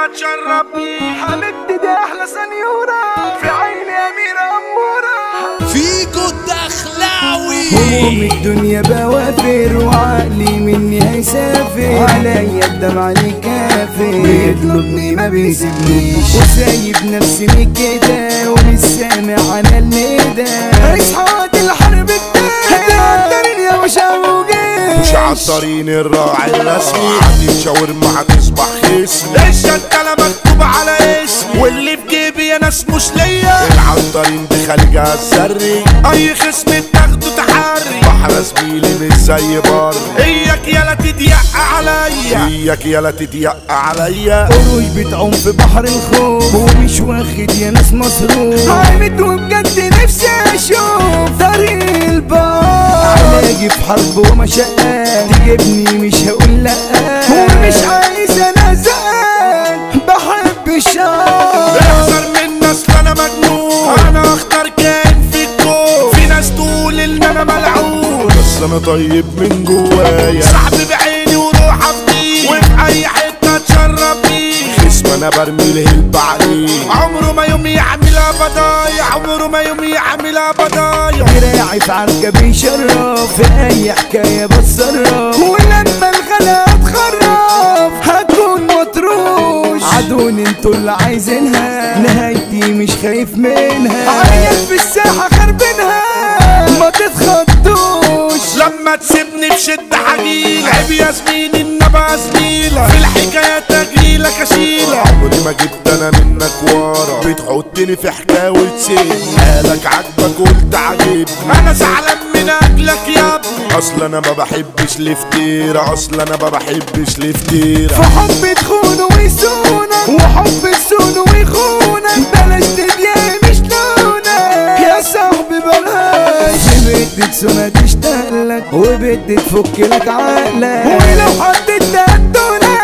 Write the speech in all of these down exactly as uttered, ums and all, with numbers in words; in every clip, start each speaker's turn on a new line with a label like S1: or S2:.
S1: اتشرب بيه.
S2: حبيبتي دي احلى سنيورة في عيني اميرة امورة.
S3: فيكو الدخلاوي
S2: هموم الدنيا بوافر وعقلي مني هيسافر، عليا الدمع لي كافر، بيطلبني ما بيسيبنيش وسايب نفسي من كده ومش سامع انا الندى. اصحى الحرب التاني يا مشاوجين
S1: مش عالطرين الراعي الرسمي، عندي شاورما هتصبح خصمي. الشنطة مكتوب على اسمي واللي في جيبي يا ناس مش ليا. العطارين دي خارجها السري، اي خصم تاخده تحري. بحر زميلي مش زي بر، اياك يالا تضيق عليا، اياك يالا تضيق عليا.
S2: قروش بتعوم في بحر الخوف ومش واخد يا ناس مصروف. عامد وبجد نفسي اشوف طريق البار، علاجي في حرب ومشقات تجيبني مش هقول لا، ومش عايز انا زقان بحب الشر.
S1: احذر من اصل انا مجنون، انا اختار كائن في الكون. في ناس تقول ان انا ملعون بس انا طيب من جوايا. صاحبي بعيني وروح افضيه وفي اي حته اتشرب بيه. خصم انا برمي الهلب عليه، عمره ما يوم يعملها بضايع، عمره ما يوم يعملها بضايع.
S2: دراعي في عركة بيشرف في اي حكاية بتصرف، ولما الغلا اتخرف هكون مطروش. عدون انتوا اللي عايزينها، نهايتي مش خايف منها. عيال في الساحة خربينها ما تتخطوش.
S1: لما تسيبني في شدة حجيلة عيب يا زميلي ان ابقى زميلة، في الحكايات اجيلك اشيلة. عمري ما جبت انا منك ورا، بتحطني في حكاية وتسيبني. قالك عاجبك قلت عاجبني، انا زعلان من اجلك يا ابني. اصل انا ما بحبش لفتيرة، اصل انا ما بحبش لفتيرة.
S2: في حب تخون ويسونك وحب السون ويخونك، بلاش تدلي مش لونك يا صاحبي بلاش. بدي تسونة تشتغلك وبدي تفك لك عقلك، ولو حد ادالك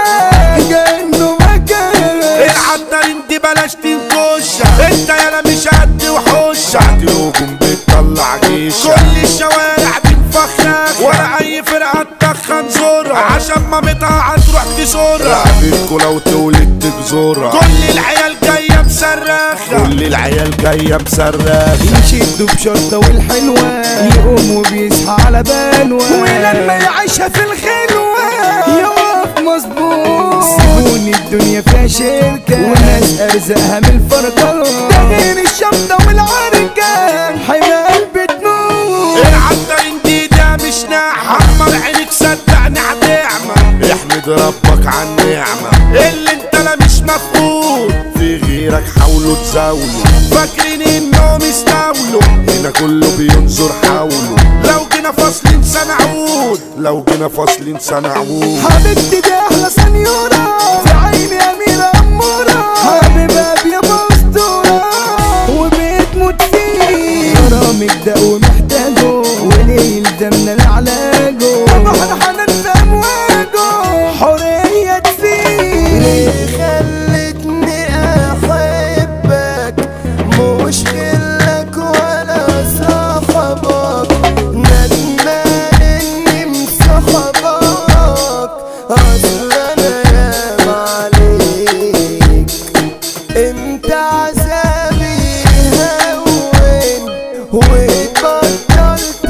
S2: كأنه مكانك.
S1: العطارين دي بلاش تنكشها، انت يالا مش قد وحوشة. عدلوكم بتطلع جيشة، كل الشوارع بتفخخ، ولا اي فرقة تدخن زورها عشان مامتها هتروح تزورها. رقبتكوا لو تولد تجزورها، كل العيال جاية مصرخة، كل العيال جاية مصرخة.
S2: يشدوا بشرطة والحلوة يقوم وبيصحى على بلوة، ولما يعيشها في الخلوة يقف مظبوط. سيبوني الدنيا فيها شركة وناس ارزقها من الفرقة، ده غير الشمطة والعركة حياة قلبي تموت.
S1: العطارين دي ده مش ناعمة، حمر عينك صدقني هتعمى. احمد ربك على النعمة اللي انت لا مش مفقود. في غيرك حاولوا تزاولوا، فاكرين انهم يستولوا. هنا كله بينظر حوله، لو جينا فاصلين سنعود، لو جينا فاصلين سنعود.
S2: حبيبتي دي احلى سنيورة في عيني اميرة امورة، حبيبها يا اسطورة وبتموت فيه. غرامك ده ومحتاجه وليه يلزمنا لعلاجه، بحر حنان في امواجه حرية فيه.
S4: ليه خلتني احبك مش غيرك ولا صاحبك، ندمان اني مصاحبك. اصل انا ياما عليك انت عذابي هون وبطلت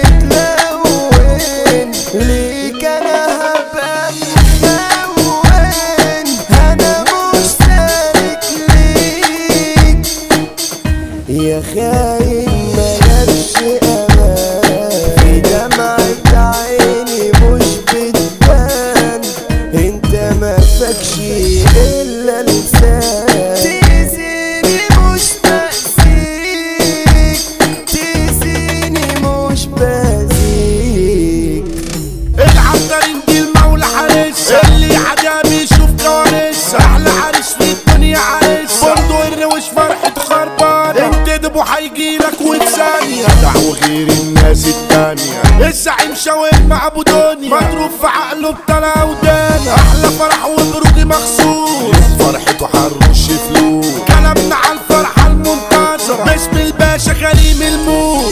S4: تتلون. ليك انا هبقى مخون، انا مش سالك ليك يا خاين مالكش امان. في دمعة عيني مش بتبان، انت ما فاكش الا لسان. تأذيني مش بأذيك، تأذيني مش بأذيك.
S1: العطارين دي المولى حارس، اللي عدا بيشوف كوارث. احلى عريس في الدنيا عريس، برضه الروش فرحته خربان. انتدبوا هيجيلك وثانية دعوة غير الناس التانية. الزعيم شاورما ابو دنيا مضروب في عقله بطلع ودانا. احلى فرح وبروجي مخصوص، فرحته حرش فلوس. كلامنا على الفرحة المنتظرة باسم الباشا كريم الموت. لو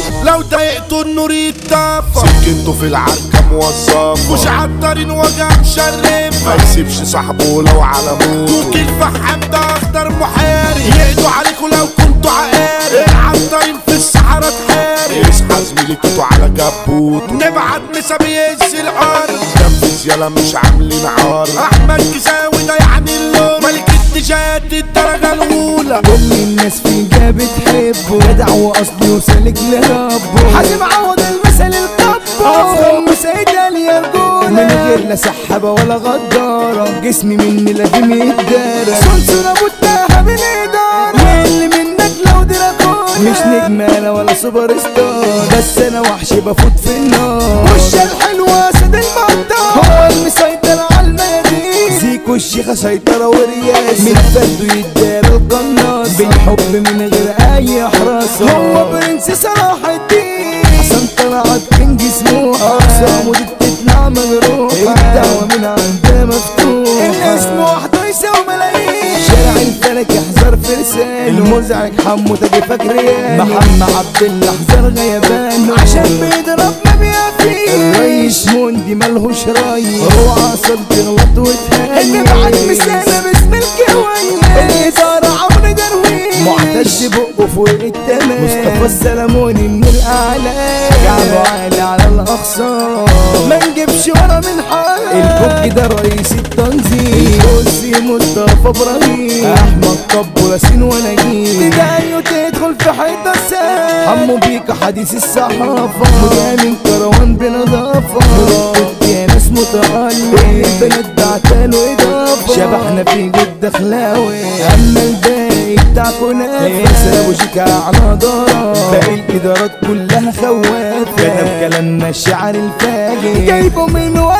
S1: ضايقته النور يتطفى سكنته في العركة موظف مش عطارين وجع مشرف ما يسيبش صاحبه لو على موت كوكي الفحام ده اخضر محارب يقضوا عليكوا لو كنتوا عقارب العطارين في الصحراء تحارب يصحى زميلته على جبوت نبعت مسا بيهز الارض نفذ يلا مش عاملين عار احمد كساوي ده يعني اللون ملك التجات الدرجة الاولى
S2: كل الناس في جا بتحبه جدع واصلي وسالك لربه حازم عوض المثل الكبه افضل مسيدة اليرجولة من غير لا سحابة ولا غدارة جسمي مني لازم يتدارى سلسلة بتاها بالإدارة اللي منك لو دراكولا مش نجمة ولا سوبر ستار بس انا وحش بفوت في النار وش الحلوة سيد المقدار هو المسيطر على الميادين زيكو الشيخة سيطرة ورياسة من فرده يتدارى القناص بالحب من غير اي حراسة هو برنس صلاح الدين حسن طلعت كينج سموحة اقسامه دي بتطلع مجروحة الدعوة من عندها مفتوحة الاسم وحده يساوي ملايين شارع الفلك يحذر فرسان المزعج حمو تاجي فاكريان محمد عبد الله احذر غيبانه عشان بيضرب ما بيقفين الريس موندي ملهوش راي هو عصر تغلط وتهاني اللي بعد مسانة باسم الكواني الإدارة عمرو درويش معتز بقه فوق التمام مصطفى السلموني من الأعلام كعبه عالي على الأخصام ما نجيبش ورا من حال البوك ده رئيس التنظيم الكرسي مصطفى إبراهيم أحمد طب ياسين ونجيب بداية تدخل في حيطة السام حمو بيك حديث الصحافة مجامل كروان بنظافة مرتب يا ناس متألق البنات بعتاله إضافة شبحنا في جد خلاوي أما الباقي بتاعكوا نافس أبو شيكا على دارة باقي الإدارات كلها خوافة كتب كلامنا الشعر الفاجر جايبه من ورا